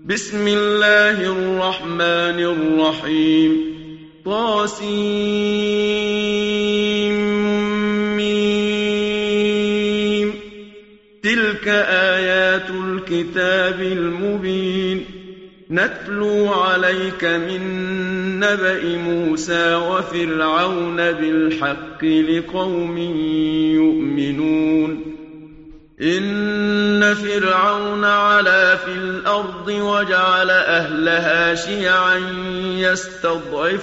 بسم الله الرحمن الرحيم طاسيم تلك آيات الكتاب المبين نتلو عليك من نبأ موسى وفرعون بالحق لقوم يؤمنون إن فرعون علا في الأرض وجعل أهلها شيعا يستضعف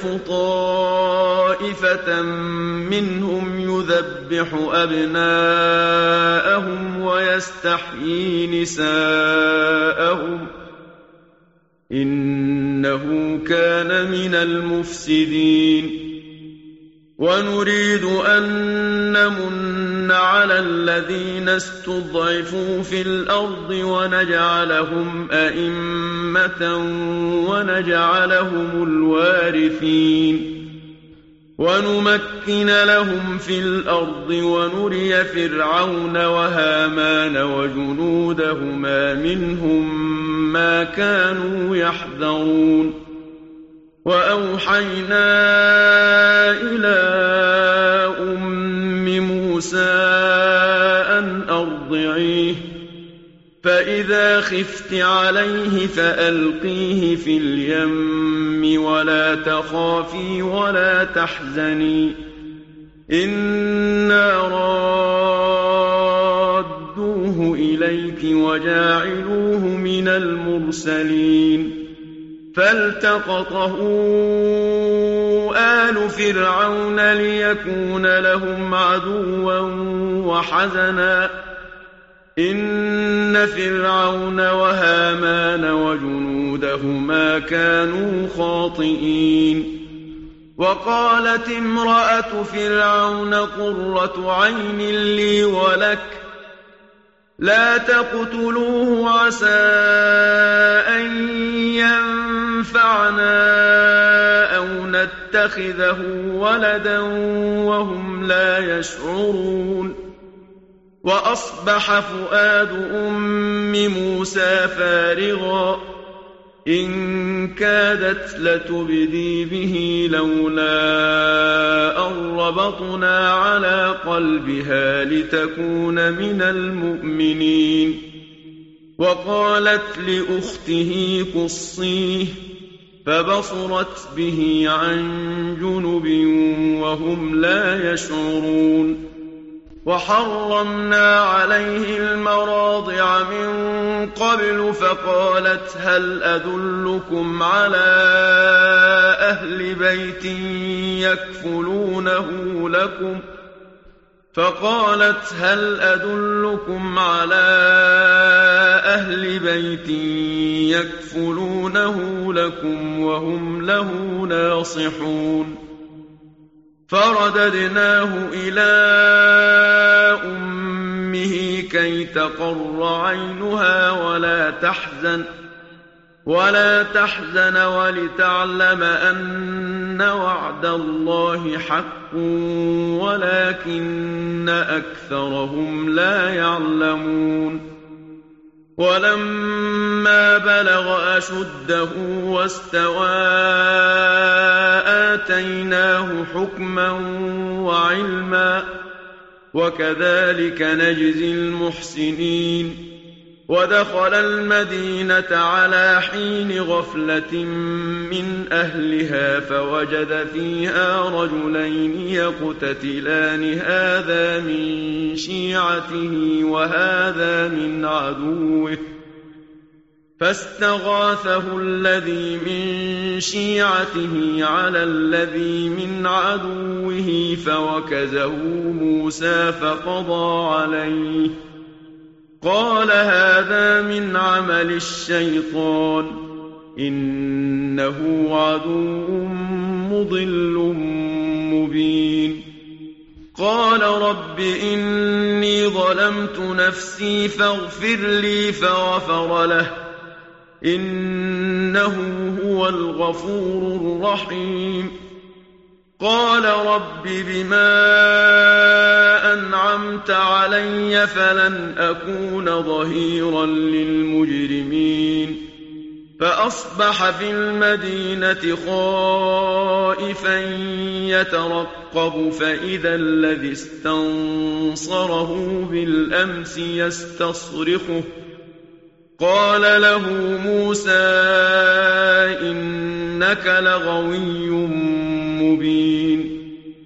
طائفة منهم يذبح أبناءهم ويستحيي نساءهم إنه كان من المفسدين ونريد أن نمن على الذين استضعفوا في الأرض ونجعلهم أئمة ونجعلهم الوارثين ونمكن لهم في الأرض ونري فرعون وهامان وجنودهما منهم ما كانوا يحذرون وأوحينا إلى أم موسى أن أرضعيه فإذا خفت عليه فألقيه في اليم ولا تخافي ولا تحزني إنا رادوه إليك وجاعلوه من المرسلين فالتقطه آل فرعون ليكون لهم عدوا وحزنا إن فرعون وهامان وجنودهما كانوا خاطئين وقالت امرأة فرعون قرة عين لي ولك لا تقتلوه عسى أن ينفعنا أو نتخذه ولدا وهم لا يشعرون وأصبح فؤاد أم موسى فارغا إن كادت لتبدي به لولا أن ربطنا على قلبها لتكون من المؤمنين وقالت لأخته قصيه فبصرت به عن جنب وهم لا يشعرون وحرمنا عليه المراضع من قبل فقالت هل أدلكم على أهل بيت يكفلونه لكم وهم له ناصحون فرددناه إلى أمه كي تقر عينها ولا تحزن ولتعلم أن وعد الله حق ولكن أكثرهم لا يعلمون ولما بلغ أشده واستوى آتيناه حكما وعلما وكذلك نجزي المحسنين ودخل المدينة على حين غفلة من أهلها فوجد فيها رجلين يقتتلان هذا من شيعته وهذا من عدوه فاستغاثه الذي من شيعته على الذي من عدوه فوكزه موسى فقضى عليه قال هذا من عمل الشيطان إنه عدو مضل مبين قال رب إني ظلمت نفسي فاغفر لي فغفر له إنه هو الغفور الرحيم قال رب بما أنعمت علي فلن أكون ظهيرا للمجرمين فأصبح في المدينة خائفا يترقب فإذا الذي استنصره بالأمس يستصرخه قال له موسى إنك لغوي مبين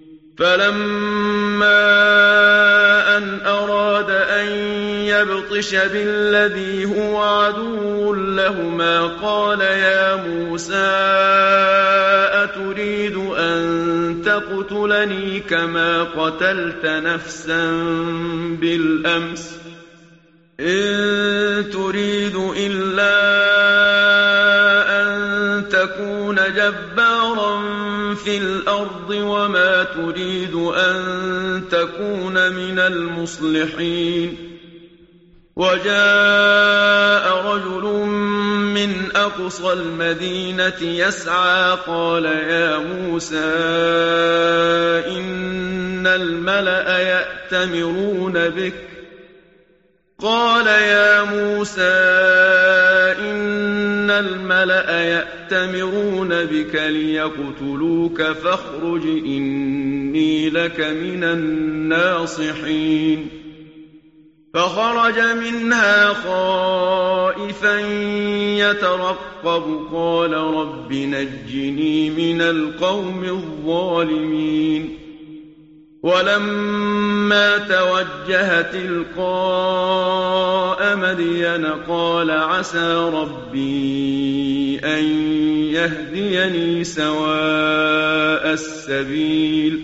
فلما أن أراد أن يبطش بالذي هو عدو لهما قال يا موسى أتريد أن تقتلني كما قتلت نفسا بالأمس إن تريد إلا أن تكون جبارا في الأرض وما تريد أن تكون من المصلحين وجاء رجل من أقصى المدينة يسعى قال يا موسى إن الملأ يأتمرون بك قال يا موسى إن الملأ يأتمرون بك ليقتلوك فاخرج إني لك من الناصحين فخرج منها خائفا يترقب قال رب نجني من القوم الظالمين ولما توجه تلقاء مدين قال عسى ربي أن يهديني سواء السبيل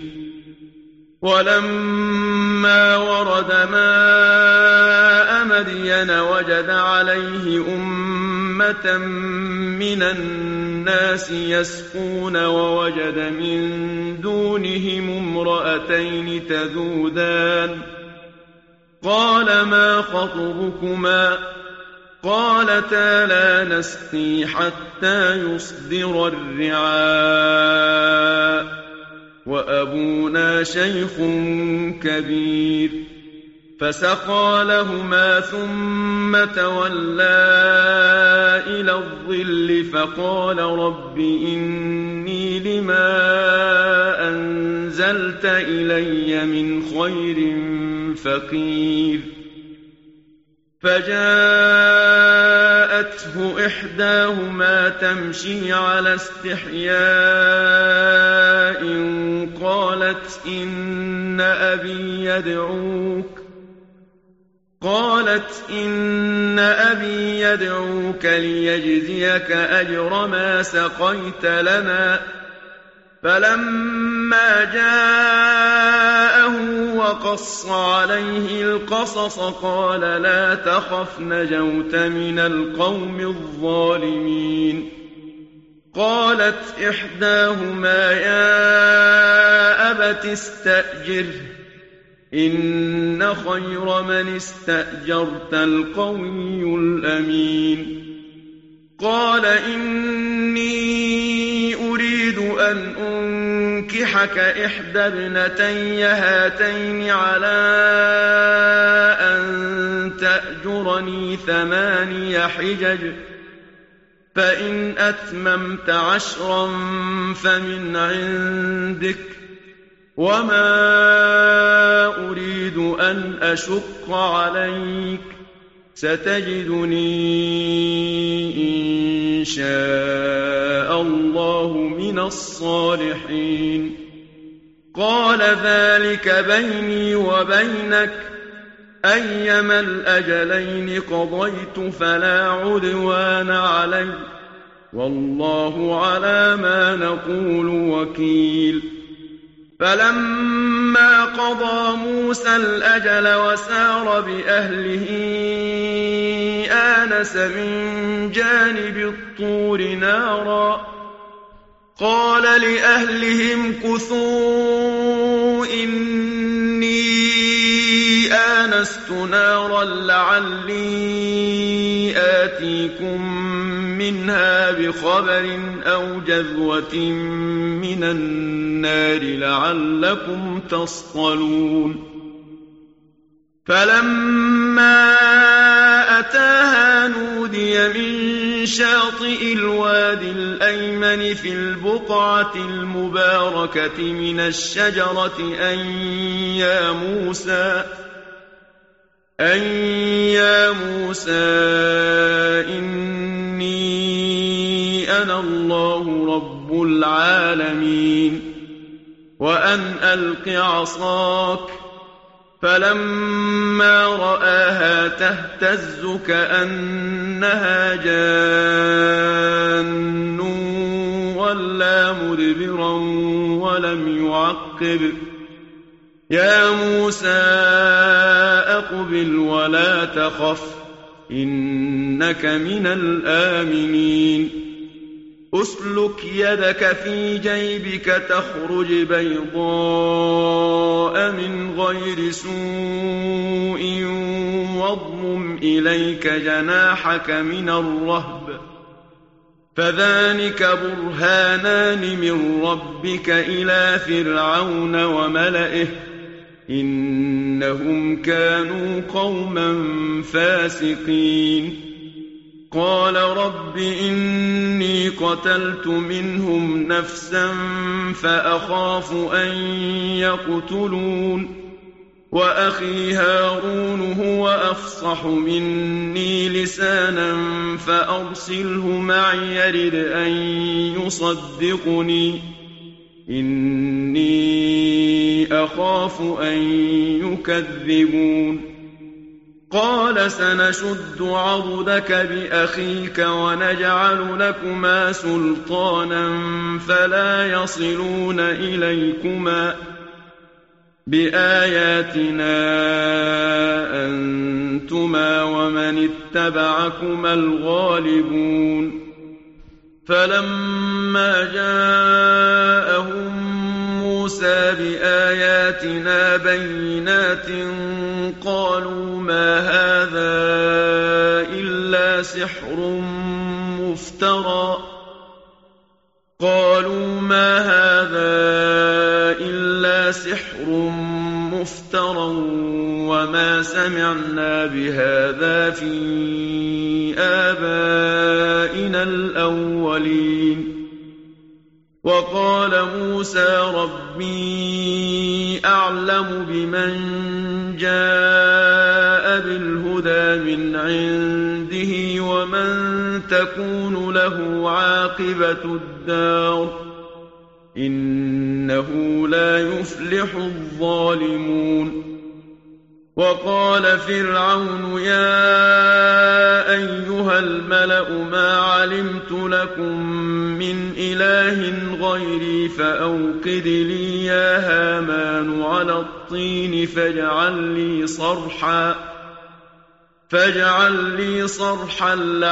ولما ورد ماء مدين وجد عليه أمة من الناس يسقون ووجد من دونهم امرأتين تذودان قال ما خطبكما قالتا لا نسقي حتى يصدر الرعاء وأبونا شيخ كبير فسقى لهما ثم تولى إلى الظل فقال رب إني لما أنزلت إلي من خير فقير فجاءته إحداهما تمشي على استحياء قالت إن أبي يدعوك ليجزيك أجر ما سقيت لنا فلما جاءه وقص عليه القصص قال لا تخف نجوت من القوم الظالمين قالت إحداهما يا أبت استأجره إن خير من استأجرت القوي الأمين قال إني أريد أن أنكحك إحدى ابنتي هاتين على أن تأجرني 8 حجج فإن أتممت 10 فمن عندك وما أريد أن أشق عليك ستجدني إن شاء الله من الصالحين قال ذلك بيني وبينك أيما الأجلين قضيت فلا عدوان علي والله على ما نقول وكيل فلما قضى موسى الأجل وسار بأهله آنس من جانب الطور نارا قال لأهلهم كثوا إني آنست نارا لعلي آتيكم منها بخبر أو جذوة من النار لعلكم تصطلون فلما أتاها نودي من شاطئ الوادي الأيمن في البقعة المباركة من الشجرة أن يا موسى إني أنا الله رب العالمين وأن ألق عصاك. فلما رآها تهتز كأنها جان ولا مدبرا ولم يعقب. يا موسى أقبل ولا تخف إنك من الآمنين. أسلك يدك في جيبك تخرج بيضاء من غير سوء واضمم إليك جناحك من الرهب فذلك برهانان من ربك إلى فرعون وملئه إنهم كانوا قوما فاسقين. قال رب إني قتلت منهم نفسا فأخاف أن يقتلون وأخي هارون هو أفصح مني لسانا فأرسله معي يرد أن يصدقني إني أخاف أن يكذبون. قال سنشد عضدك بأخيك ونجعل لكما سلطانا فلا يصلون إليكما بآياتنا أنتما ومن اتبعكما الغالبون. فلما جاءهم موسى بآياتنا بينات قالوا ما هذا إلا سحر مفترى وما سمعنا بهذا في آبائنا الأولين. وقال موسى ربي أعلم بمن جاء بالهدى من عنده ومن تكون له عاقبة الدار إنه لا يفلح الظالمون. وقال فرعون يا أيها الملأ ما علمت لكم من إله غيري فأوقد لي يا هامان على الطين فاجعل لي صرحا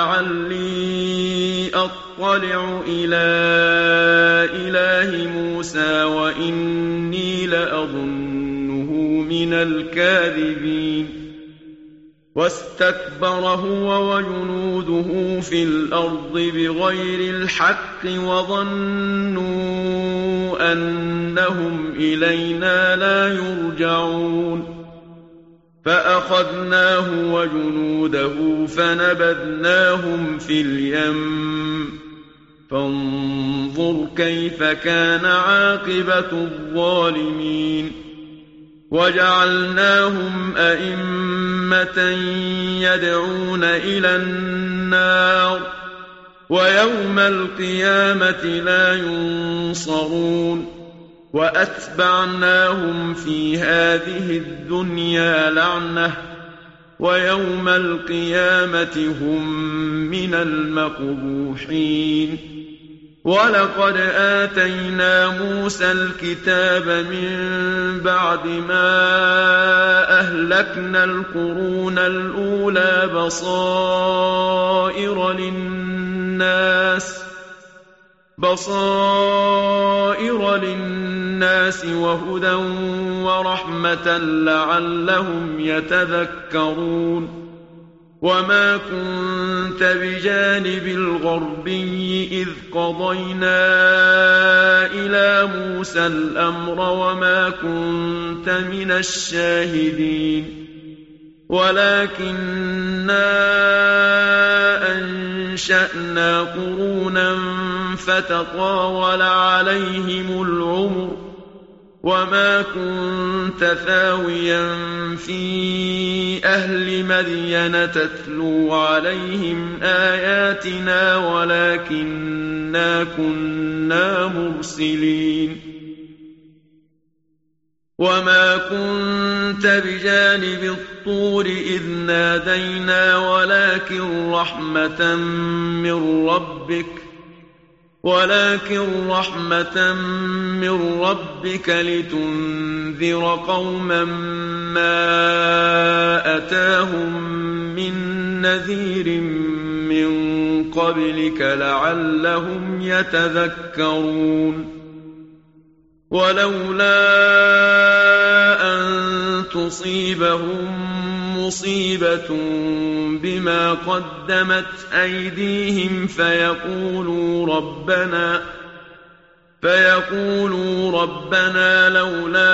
لعلي أطلع إلى إله موسى وإني لأظنه من الكاذبين. واستكبر هو وجنوده في الأرض بغير الحق وظنوا أنهم إلينا لا يرجعون. فأخذناه وجنوده فنبذناهم في اليم فانظر كيف كان عاقبة الظالمين. وجعلناهم أئمة يدعون إلى النار ويوم القيامة لا ينصرون. وأتبعناهم في هذه الدنيا لعنة ويوم القيامة هم من المقبوحين. ولقد آتينا موسى الكتاب من بعد ما أهلكنا القرون الأولى بصائر للناس وهدى ورحمة لعلهم يتذكرون. وما كنت بجانب الغربي إذ قضينا إلى موسى الأمر وما كنت من الشاهدين ولكننا أنشأنا قرونا فتطاول عليهم العمر وما كنت ثاويا في أهل مدين تتلو عليهم آياتنا ولكننا كنا مرسلين وما كنت بجانب الطور إذ نادينا ولكن رحمة من ربك لتنذر قوما ما أتاهم من نذير من قبلك لعلهم يتذكرون ولولا أن تصيبهم مصيبة بما قدمت أيديهم فيقولوا ربنا لولا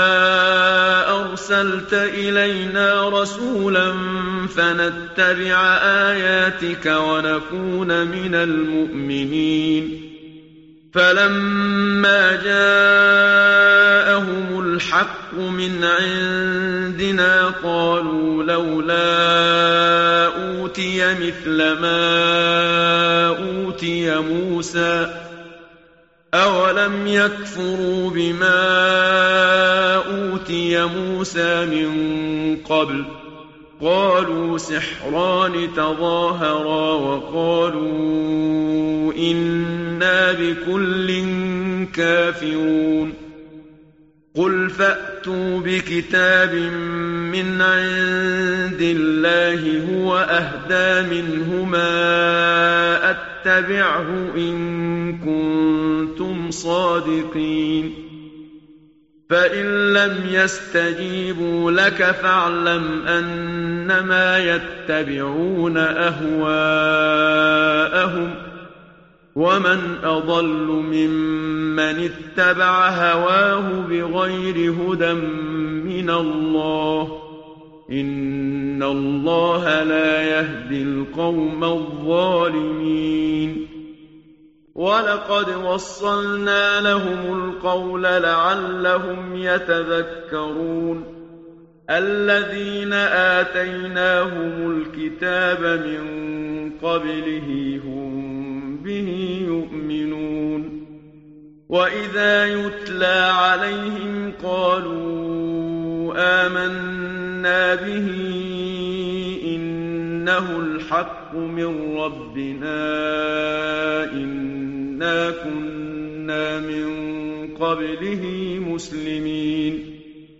أرسلت إلينا رسولا فنتبع آياتك ونكون من المؤمنين فلما جاءهم الحق من عندنا قالوا لولا أوتي مثل ما أوتي موسى أولم يكفروا بما أوتي موسى من قبل قالوا سحران تظاهرا وقالوا إنا بكل كافرون قل فأتوا بكتاب من عند الله هو أهدى منهما أتبعه إن كنتم صادقين فإن لم يستجيبوا لك فاعلم أنما يتبعون أهواءهم ومن أضل ممن اتبع هواه بغير هدى من الله إن الله لا يهدي القوم الظالمين ولقد وصلنا لهم القول لعلهم يتذكرون الذين آتيناهم الكتاب من قبله هم به يؤمنون وإذا يتلى عليهم قالوا آمنا به إنه الحق من ربنا إنا كنا من قبله مسلمين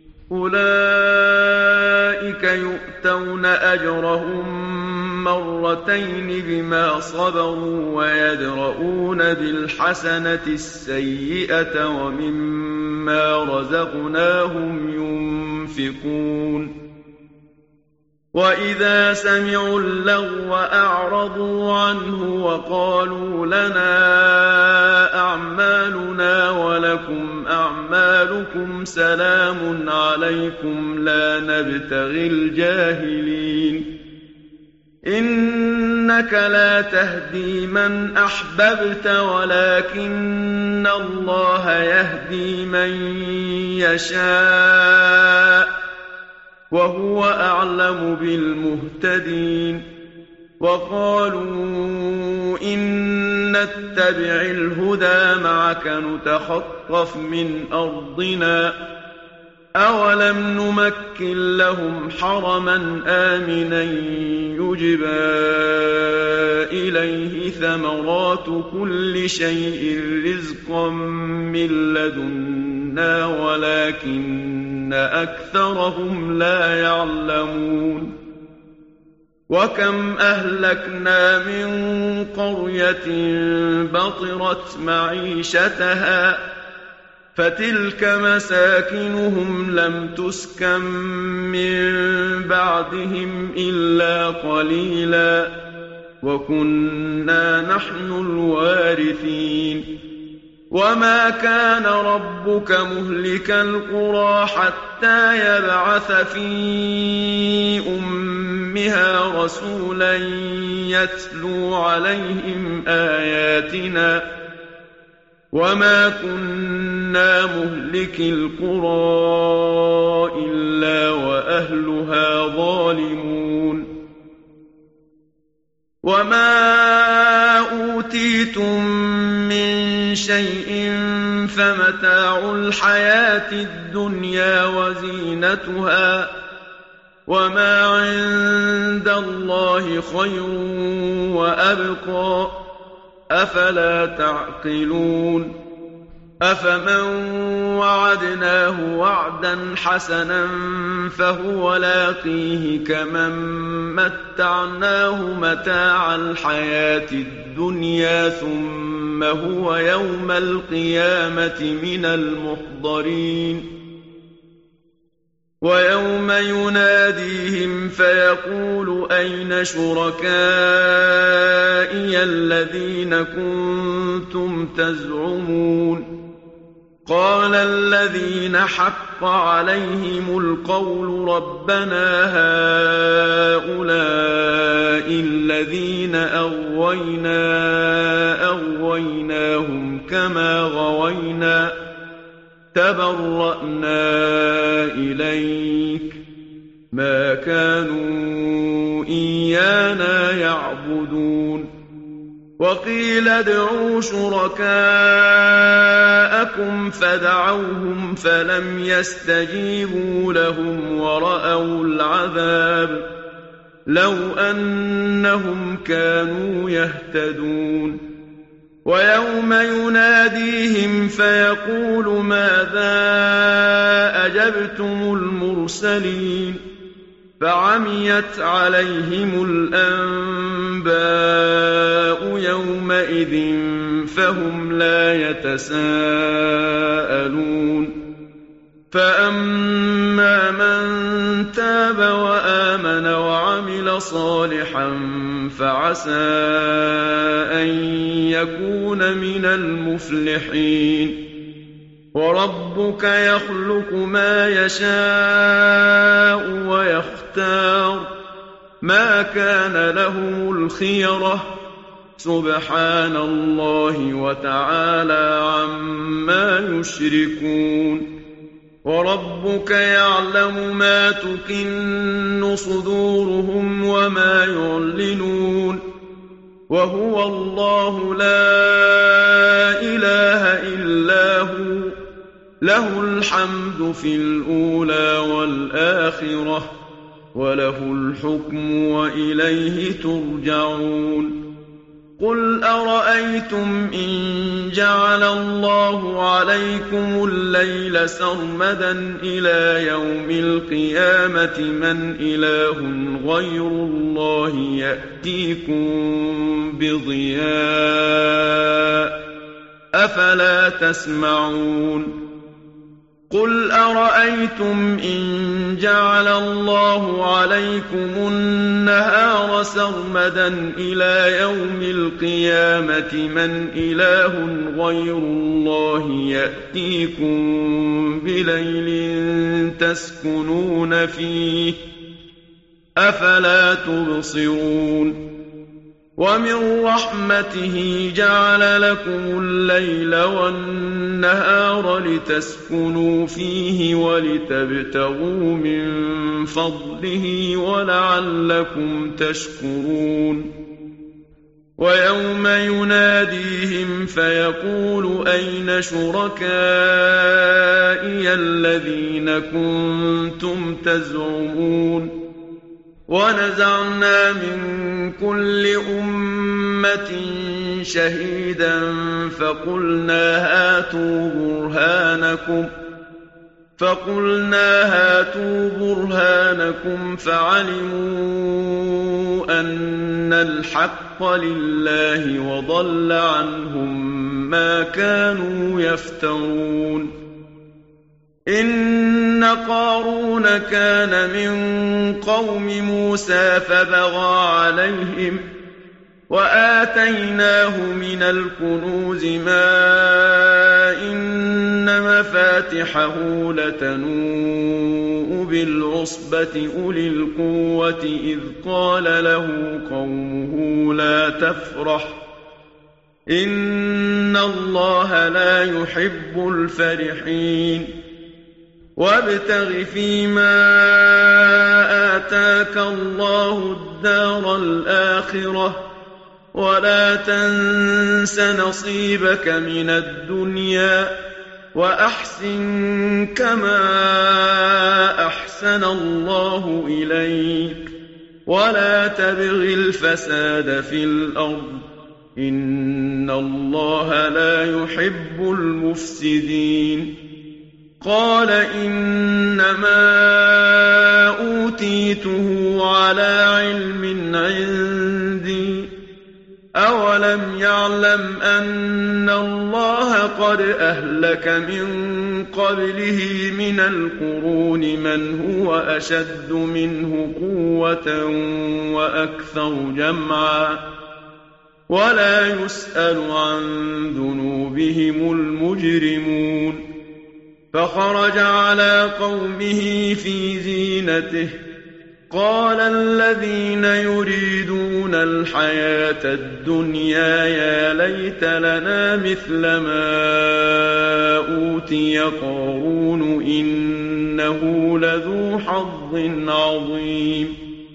أولئك يؤتون أجرهم مرتين بما صبروا ويدرؤون بالحسنة السيئة ومما رزقناهم ينفقون وإذا سمعوا اللغو أعرضوا عنه وقالوا لنا أعمالنا ولكم أعمالكم سلام عليكم لا نبتغي الجاهلين إنك لا تهدي من أحببت ولكن الله يهدي من يشاء وهو أعلم بالمهتدين وقالوا إن نتبع الهدى معك نتخطف من أرضنا أولم نمكن لهم حرما آمنا يجبى إليه ثمرات كل شيء رزقا من لدنا ولكن أكثرهم لا يعلمون وكم أهلكنا من قرية بطرت معيشتها فتلك مساكنهم لم تسكن من بعدهم إلا قليلا وكنا نحن الوارثين وما كان ربك مهلك القرى حتى يبعث في أمها رسولا يتلو عليهم آياتنا وما كنا مهلك القرى إلا وأهلها ظالمون وما أوتيتم من شيء فمتاع الحياة الدنيا وزينتها وما عند الله خير وأبقى أفلا تعقلون أفمن وعدناه وعدا حسنا فهو لاقيه كمن متعناه متاع الحياة الدنيا ثم هو يوم القيامة من المحضرين ويوم يناديهم فيقول أين شركائي الذين كنتم تزعمون قال الذين حق عليهم القول ربنا هؤلاء الذين أغويناهم كما غوينا تبرأنا إليك ما كانوا إيانا يعبدون وقيل ادعوا شركاءكم فدعوهم فلم يستجيبوا لهم ورأوا العذاب لو أنهم كانوا يهتدون ويوم يناديهم فيقول ماذا أجبتم المرسلين فعميت عليهم الأنباء يومئذ فهم لا يتساءلون فأما من تاب وآمن وعمل صالحا فعسى أن يكون من المفلحين وربك يخلق ما يشاء ويختار ما كان لهم الخيرة سبحان الله وتعالى عما يشركون وربك يعلم ما تكن صدورهم وما يعلنون وهو الله لا إله إلا هو له الحمد في الأولى والآخرة وله الحكم وإليه ترجعون قل أرأيتم إن جعل الله عليكم الليل سرمدا إلى يوم القيامة من إله غير الله يأتيكم بضياء أفلا تسمعون قل أرأيتم إن جعل الله عليكم النهار سرمدا إلى يوم القيامة من إله غير الله يأتيكم بليل تسكنون فيه أفلا تبصرون ومن رحمته جعل لكم الليل والنهار لتسكنوا فيه ولتبتغوا من فضله ولعلكم تشكرون ويوم يناديهم فيقول أين شركائي الذين كنتم تزعمون ونزعنا من كل أمة شهيدا فقلنا هاتوا برهانكم فعلموا أن الحق لله وضل عنهم ما كانوا يفترون إن قارون كان من قوم موسى فبغى عليهم وآتيناه من الكنوز ما إن مفاتحه لتنوء بالعصبة أولي القوة إذ قال له قومه لا تفرح إن الله لا يحب الفرحين وابتغ فيما آتاك الله الدار الآخرة ولا تنس نصيبك من الدنيا وأحسن كما أحسن الله إليك ولا تبغ الفساد في الأرض إن الله لا يحب المفسدين قال إنما أوتيته على علم عندي أولم يعلم أن الله قد أهلك من قبله من القرون من هو أشد منه قوة وأكثر جمعا ولا يسأل عن ذنوبهم المجرمون فخرج على قومه في زينته قال الذين يريدون الحياة الدنيا يا ليت لنا مثل ما أوتي قارون إنه لذو حظ عظيم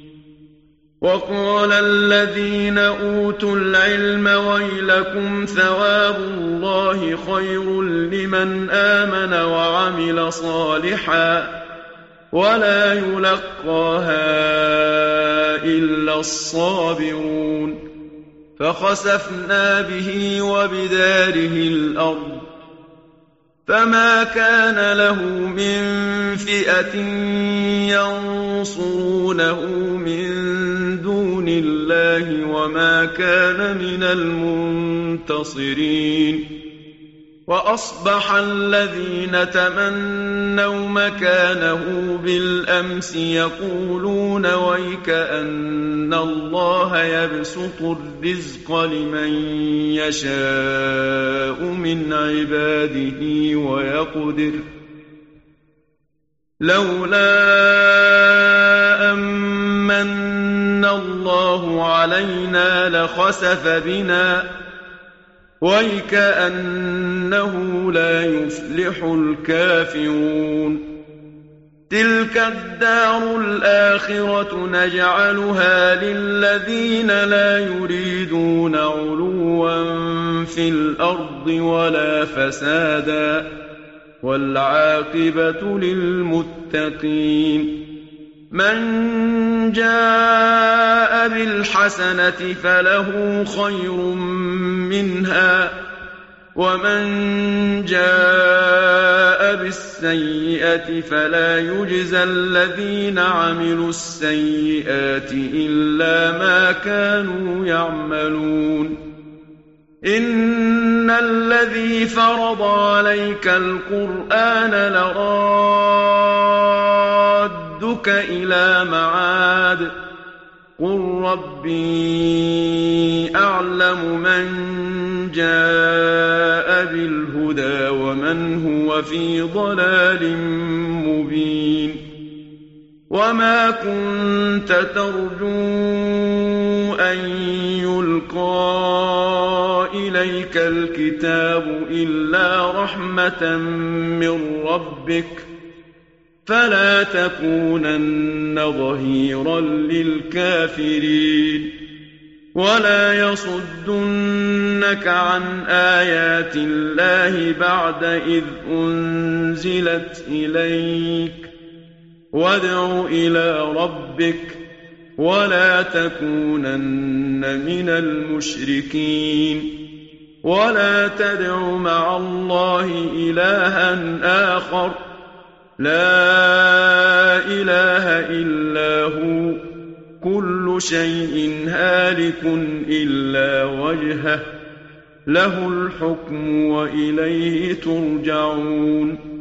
وقال الذين أوتوا العلم ويلكم ثواب الله خير لمن آمن وعمل صالحا ولا يلقاها إلا الصابرون فخسفنا به وبداره الأرض فما كان له من فئة ينصرونه من دون الله وما كان من المنتصرين وأصبح الذين تمنوا مكانه بالأمس يقولون ويك أن الله يبسط الرزق لمن يشاء من عباده ويقدر لولا أمن الله علينا لخسف بنا ويكأنه لا يفلح الكافرون تلك الدار الآخرة نجعلها للذين لا يريدون علوا في الأرض ولا فسادا والعاقبة للمتقين من جاء بالحسنة فله خير منها ومن جاء بالسيئة فلا يجزى الذين عملوا السيئات إلا ما كانوا يعملون إن الذي فرض عليك القرآن لرادك إلى معاد قل ربي أعلم من جاء بالهدى ومن هو في ضلال مبين وما كنت ترجو أن يلقى إليك الكتاب إلا رحمة من ربك فلا تكونن ظهيرا للكافرين ولا يصدنك عن آيات الله بعد إذ أنزلت إليك وادع إلى ربك ولا تكونن من المشركين ولا تدع مع الله إلها آخر لا إله إلا هو كل شيء هالك إلا وجهه له الحكم وإليه ترجعون